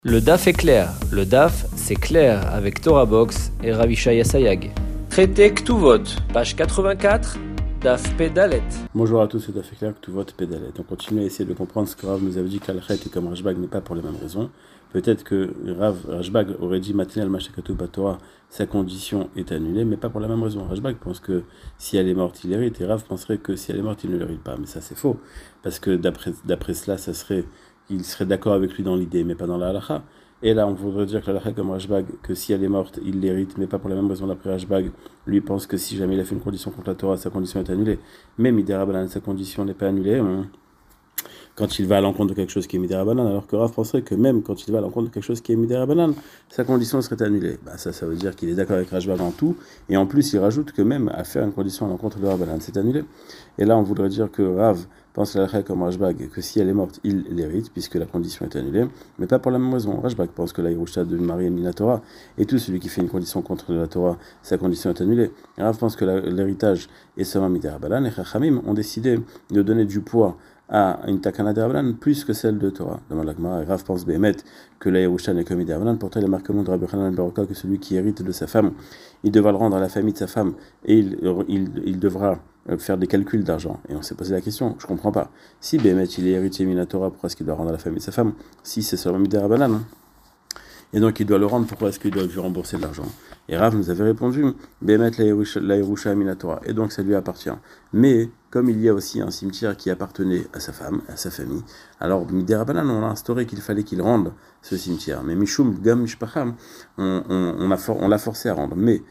Le DAF est clair. Le DAF, c'est clair avec Torah Box et Ravishaya Sayag. Traité Ktuvot, page 84, DAF Pédalet. Bonjour à tous, c'est DAF est clair, Ktuvot Pédalet. On continue à essayer de comprendre ce que Rav nous avait dit qu'Al-Chet est comme Rashbag, mais pas pour les mêmes raisons. Peut-être que Rashbag aurait dit Matin al-Mashakatu Batora, sa condition est annulée, mais pas pour la même raison. Rashbag pense que si elle est morte, il hérite, et Rav penserait que si elle est morte, il ne l'hérite pas. Mais ça, c'est faux, parce que d'après cela, il serait d'accord avec lui dans l'idée, mais pas dans la halakha. Et là, on voudrait dire que la halakha comme Rashbag, que si elle est morte, il l'hérite, mais pas pour la même raison d'après Rashbag. Lui pense que si jamais il a fait une condition contre la Torah, sa condition est annulée. Mais Midirabanan, sa condition n'est pas annulée quand il va à l'encontre de quelque chose qui est Midirabanan, alors que Rav penserait que même quand il va à l'encontre de quelque chose qui est Midirabanan, sa condition serait annulée. Ça veut dire qu'il est d'accord avec Rashbag en tout, et en plus il rajoute que même à faire une condition à l'encontre de Rabbanan, c'est annulé. Et là, on voudrait dire que Rav pense à la comme Rashbag, que si elle est morte, il l'hérite, puisque la condition est annulée, mais pas pour la même raison. Rashbag pense que la Yerusha de Marie est mina Torah, et tout celui qui fait une condition contre la Torah, sa condition est annulée. Et Rav pense que l'héritage est seulement Midirabanan, et Chachamim ont décidé de donner du poids à une takana d'Arabanan plus que celle de Torah. Demande la Gemara, et Rav pense Béhémet que la Yerusha n'est que Midirabanan, pourtant il est marqué au nom de Rabbi Hanan Baroka que celui qui hérite de sa femme, il devra le rendre à la famille de sa femme, et il devra faire des calculs d'argent. Et on s'est posé la question, je comprends pas. Si Béhémet il est héritier mina Torah, pourquoi est-ce qu'il doit rendre à la famille de sa femme? Si c'est seulement Midirabanan, et donc il doit le rendre, pourquoi est-ce qu'il doit lui rembourser de l'argent? Et Rav nous avait répondu, Béhémet la Yerusha mina Torah, et donc ça lui appartient. Mais comme il y a aussi un cimetière qui appartenait à sa femme, à sa famille, alors Midirabanan, on a instauré qu'il fallait qu'il rende ce cimetière. Mais Mishum Gam Mishpacham, on l'a forcé à rendre. Mais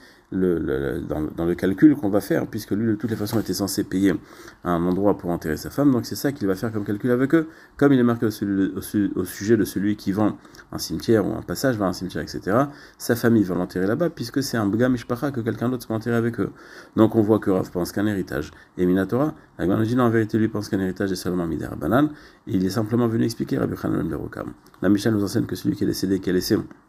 dans le calcul qu'on va faire, puisque lui de toutes les façons était censé payer un endroit pour enterrer sa femme, donc c'est ça qu'il va faire comme calcul avec eux, comme il est marqué au sujet de celui qui vend un cimetière ou un passage vers un cimetière, etc. Sa famille va l'enterrer là-bas, puisque c'est un Bga Mishpacha que quelqu'un d'autre soit enterré avec eux. Donc on voit que Rav pense qu'un héritage est Minatora. La Gemara nous dit non, en vérité lui pense qu'un héritage est seulement Midirabanan, et il est simplement venu expliquer Rabbi Hanan ben Rokam. La Mishnah nous enseigne que celui qui est décédé, qui a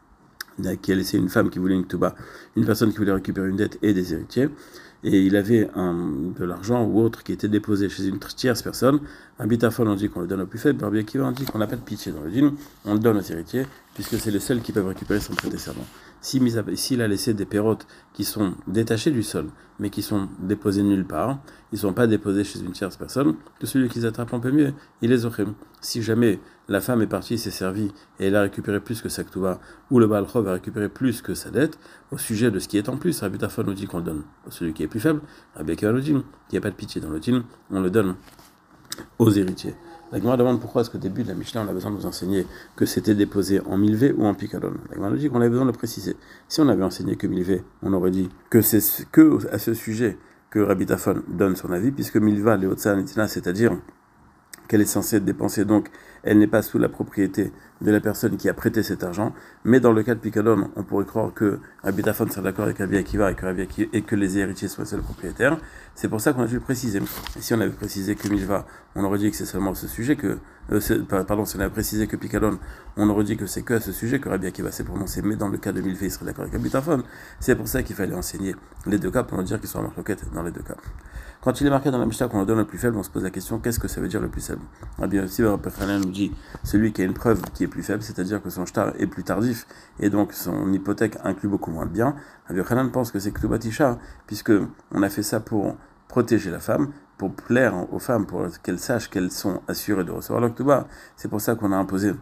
laissé une femme qui voulait une ktuba, une personne qui voulait récupérer une dette et des héritiers, et il avait de l'argent ou autre qui était déposé chez une tierce personne. Un bitafon, on dit qu'on le donne au plus faible, Rabbi Akiva, on dit qu'on n'a pas de pitié dans le dîme, on le donne aux héritiers, puisque c'est les seuls qui peuvent récupérer son prêté serment. S'il a laissé des pérotes qui sont détachées du sol, mais qui sont déposées nulle part, ils ne sont pas déposés chez une tierce personne, que celui qui les attrape un peu mieux, il les aurait. Si jamais la femme est partie, s'est servie, et elle a récupéré plus que sa ktuba, ou le Baal Chov a récupéré plus que sa dette, au sujet de ce qui est en plus, Rabbi Tafon nous dit qu'on le donne à celui qui est plus faible, Rabbi Akiva nous dit qu'il n'y a pas de pitié dans le dîme, on le donne aux héritiers. La Gemara demande pourquoi est-ce qu'au début de la Mishnah on a besoin de nous enseigner que c'était déposé en milvé ou en picadon. La Gemara nous dit qu'on avait besoin de le préciser. Si on avait enseigné que milvé, on aurait dit que c'est que à ce sujet que Rabbi Tafon donne son avis, puisque milva leotza nitina, c'est-à-dire qu'elle est censée être dépensée, donc elle n'est pas sous la propriété de la personne qui a prêté cet argent. Mais dans le cas de Picadon, on pourrait croire que Rabbi Tafon serait d'accord avec Rabbi Akiva et que les héritiers soient seuls propriétaires. C'est pour ça qu'on a dû le préciser. Et si on avait précisé que Milva, on aurait dit que c'est seulement ce sujet que... si on avait précisé que Picadon, on aurait dit que c'est que à ce sujet que Rabbi Akiva s'est prononcé. Mais dans le cas de Milva, il serait d'accord avec Rabbi Tafon. C'est pour ça qu'il fallait enseigner les deux cas pour nous dire qu'ils sont en marloquette dans les deux cas. Quand il est marqué dans la Mishnah qu'on le donne le plus faible, on se pose la question, qu'est-ce que ça veut dire le plus faible? Rabbi Hanan nous dit, celui qui a une preuve qui est plus faible, c'est-à-dire que son shtar est plus tardif, et donc son hypothèque inclut beaucoup moins de biens. Rabbi Hanan pense que c'est Ktubatisha, puisque on a fait ça pour protéger la femme, pour plaire aux femmes, pour qu'elles sachent qu'elles sont assurées de recevoir l'Oktuba. C'est pour ça qu'on a imposé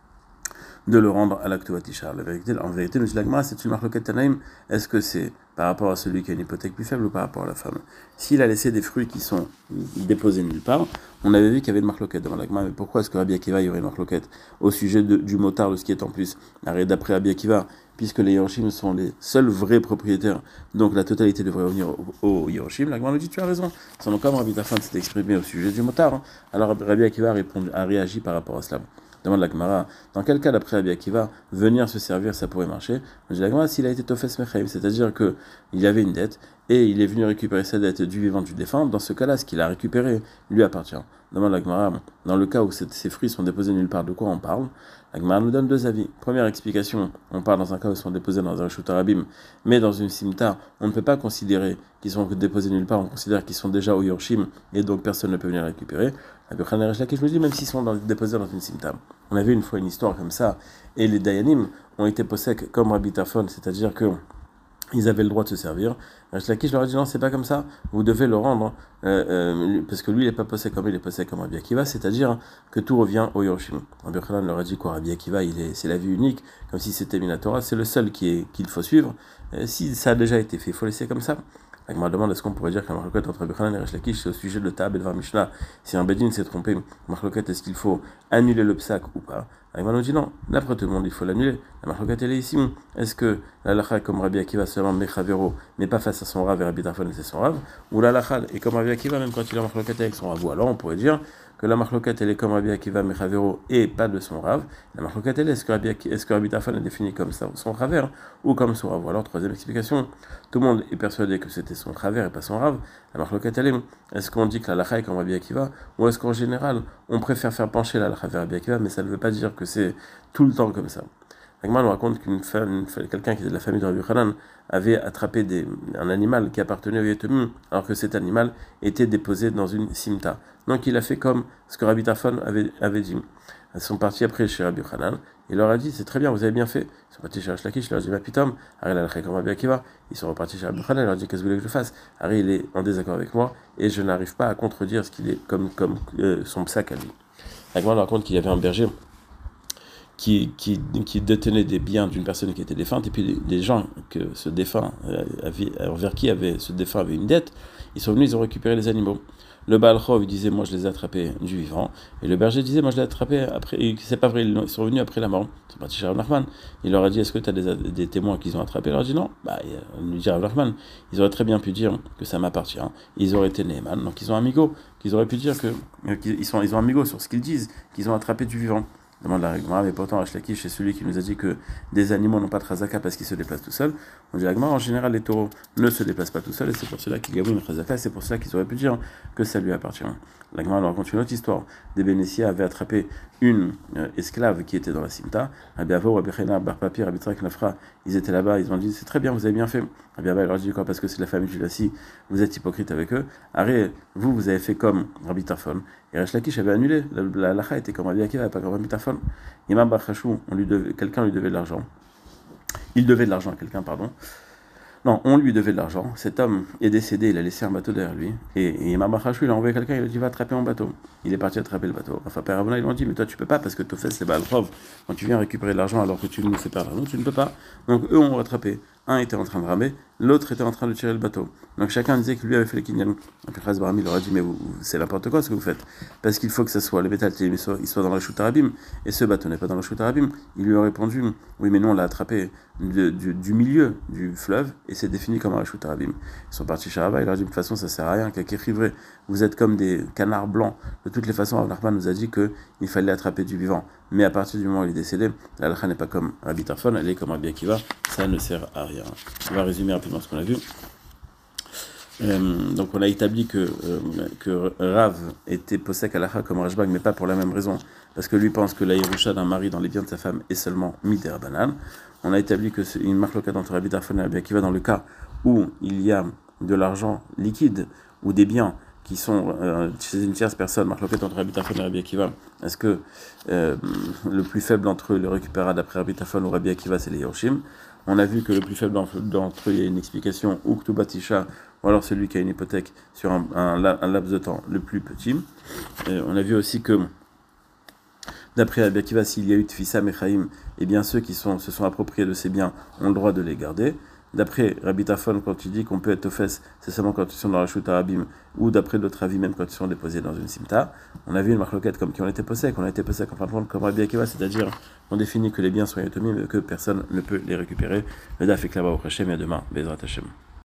de le rendre à l'Aktubatisha. En vérité, nous dit la Gemara, c'est une marloquette Tanaïm. Est-ce que c'est par rapport à celui qui a une hypothèque plus faible ou par rapport à la femme? S'il a laissé des fruits qui sont déposés nulle part, on avait vu qu'il y avait une marloquette devant la Gemara. Mais pourquoi est-ce que Rabbi Akiva y aurait une marloquette au sujet du motard, de ce qui est en plus? D'après Rabbi Akiva, puisque les Yeroshim sont les seuls vrais propriétaires, donc la totalité devrait revenir aux Yeroshim. La Gemara nous dit, tu as raison. Sans comme Rabbi Tafon s'est exprimé au sujet du motard, alors Rabbi Akiva a réagi par rapport à cela. Demande la Gemara, dans quel cas d'après Rabbi Akiva, venir se servir, ça pourrait marcher? On dit la Gemara, s'il a été Tofes Mechaim, c'est-à-dire qu'il y avait une dette, et il est venu récupérer sa dette du vivant du défunt, dans ce cas-là, ce qu'il a récupéré lui appartient. Demande la Gemara, dans le cas où ces fruits sont déposés nulle part, de quoi on parle? La Gemara nous donne deux avis. Première explication, on parle dans un cas où ils sont déposés dans un Reshut Arabim, mais dans une Simta, on ne peut pas considérer qu'ils sont déposés nulle part, on considère qu'ils sont déjà au Yorshim, et donc personne ne peut venir récupérer. Rabbi Yochanan et Resh Lakish nous dit même s'ils sont déposés dans une simta. On avait une fois une histoire comme ça, et les Dayanim ont été possèques comme Rabbi Tarfon, c'est-à-dire que ils avaient le droit de se servir. Resh Lakish leur a dit non, c'est pas comme ça, vous devez le rendre, parce que lui il n'est pas possède comme il est possède comme Rabbi Akiva, c'est-à-dire que tout revient au Yerushim. Rabbi Yochanan leur a dit quoi, Rabbi Akiva c'est la vie unique, comme si c'était Minatora, c'est le seul qu'il faut suivre. Si ça a déjà été fait, il faut laisser comme ça. Je me demande est-ce qu'on pourrait dire qu'un marloquet entre Rabbi Yochanan et Resh Lakish c'est au sujet de Ta'ab et Dvar Mishnah. Si un Bedin s'est trompé, marloquet est-ce qu'il faut annuler le psak ou pas? Agma nous dit non, d'après tout le monde il faut l'annuler. La marloquet elle est ici. Est-ce que la lacha est comme Rabbi Akiva seulement Mechavero, mais pas face à son rav et Rabbi Tarfon c'est son rav? Ou la lacha est comme Rabbi Akiva même quand il est marloquet avec son rav? Ou alors on pourrait dire que la marloquet elle est comme Rabbi Akiva Mechavero et pas de son rav. La marloquet elle est est-ce que Rabbi Tarfon est défini comme ça, son raver ou comme son rav? Ou alors troisième explication, tout le monde est persuadé que c'était son raver et pas son rav. La marloquet elle est-ce qu'on dit que la lacha est comme Rabbi Akiva ou est-ce qu'en général on préfère faire pencher la lacha vers Rabbi Akiva, mais ça ne veut pas dire que c'est tout le temps comme ça. Agma nous raconte quelqu'un qui est de la famille de Rabbi Yochanan avait attrapé un animal qui appartenait au Yetomim, alors que cet animal était déposé dans une simta. Donc il a fait comme ce que Rabbi Tarfon avait dit. Ils sont partis après chez Rabbi Yochanan, il leur a dit c'est très bien, vous avez bien fait. Ils sont partis chez Resh Lakish, il leur a dit ma pitom, Harry la comme Rabbi Akiva. Ils sont repartis chez Rabbi Yochanan, il leur a dit qu'est-ce que vous voulez que je fasse? Harry il est en désaccord avec moi et je n'arrive pas à contredire ce qu'il est comme son psak à lui. Agma nous raconte qu'il y avait un berger qui détenait des biens d'une personne qui était défunte, et puis des gens que ce défunt envers qui ce défunt avait une dette, ils sont venus, ils ont récupéré les animaux. Le Baal Chov disait moi je les ai attrapés du vivant, et le berger disait moi je les ai attrapés après, et c'est pas vrai, ils sont venus après la mort. Ils sont partis chez Rav Nachman, il leur a dit est-ce que tu as des témoins qu'ils ont attrapés? Il leur a dit non, lui dit Rav Nachman, ils auraient très bien pu dire que ça m'appartient, ils auraient été Neeman, donc ils ont amigo, qu'ils auraient pu dire qu'ils ont amigo sur ce qu'ils disent, qu'ils ont attrapé du vivant. Demande la Gemara, mais pourtant Resh Lakish c'est celui qui nous a dit que des animaux n'ont pas de chazaka parce qu'ils se déplacent tout seuls. On dit la Gemara, en général les taureaux ne se déplacent pas tout seuls et c'est pour cela qu'il y a une chazaka, c'est pour cela qu'ils auraient pu dire que ça lui appartient. La Gemara leur raconte une autre histoire. Des Bénétiens avaient attrapé une esclave qui était dans la simta. Rabbi Avo, Rabbi Chena, Bar Papi, Rabbi Tzrak Nafra, ils étaient là-bas, ils ont dit c'est très bien, vous avez bien fait. Rabbi Ava leur dit quoi? Parce que c'est la famille de Julassi, vous êtes hypocrite avec eux. Arrête, vous avez fait comme Rabbi Tarfon. Et Resh Lakish avait annulé, la lacha était comme Rabbi Akiva, pas comme Rabbi Tarfon. Imam Bar Chashou, quelqu'un lui devait de l'argent. Il devait de l'argent à quelqu'un, pardon. Non, on lui devait de l'argent. Cet homme est décédé, il a laissé un bateau derrière lui. Et Imam Bar Chashou, il a envoyé quelqu'un, il a dit va attraper mon bateau. Il est parti attraper le bateau. Enfin, Père Avona, ils lui ont dit mais toi tu peux pas parce que tu fais les Baal Chov. Quand tu viens récupérer de l'argent alors que tu nous fais perdre l'argent, tu ne peux pas. Donc eux ont rattrapé. Un était en train de ramer, l'autre était en train de tirer le bateau. Donc chacun disait que lui avait fait les kinyan. Donc Chaz Barami leur a dit mais c'est n'importe quoi ce que vous faites. Parce qu'il faut que ça soit le métal il soit dans le Shut Arabim. Et ce bateau n'est pas dans le Shut Arabim. Il lui a répondu oui mais nous on l'a attrapé du milieu du fleuve et c'est défini comme un Shut Arabim. Ils sont partis chez Rabba, il leur a dit de toute façon ça sert à rien, qu'écrivrez. Vous êtes comme des canards blancs. De toutes les façons, Rav Nachman nous a dit qu'il fallait attraper du vivant. Mais à partir du moment où il est décédé, la halakha n'est pas comme Rabbi Tarfon, elle est comme Rabbi Akiva, ça ne sert à rien. On va résumer rapidement ce qu'on a vu. Donc on a établi que Rav était possèque halakha comme Rashbag, mais pas pour la même raison, parce que lui pense que la Yerusha d'un mari dans les biens de sa femme est seulement Mider Banan. On a établi qu'il marque le cas entre Rabbi Tarfon et Rabbi Akiva dans le cas où il y a de l'argent liquide ou des biens qui sont chez une tierce personne, marque l'enquête entre Rabbi Tarfon et Rabbi Akiva. Est-ce que le plus faible d'entre eux le récupérera d'après Rabbi Tarfon ou Rabbi Akiva, c'est les Yerushim? On a vu que le plus faible d'entre eux, il y a une explication, ou Ktubatisha, ou alors celui qui a une hypothèque sur un laps de temps le plus petit. On a vu aussi que d'après Rabbi Akiva, s'il y a eu Tfissa Mechaim, eh bien ceux qui se sont appropriés de ces biens ont le droit de les garder. D'après Rabbi Tarfon, quand il dit qu'on peut être tofes, c'est seulement quand ils sont dans la Shut Arabim, ou d'après d'autres avis, même quand ils sont déposés dans une simta. On a vu une marloquette comme qui ont été possèques, en fin de compte comme Rabbi Akiva, c'est-à-dire qu'on définit que les biens sont yatomim, mais que personne ne peut les récupérer. Le daf est là-bas au Hashem et à demain, Bezrat Hashem.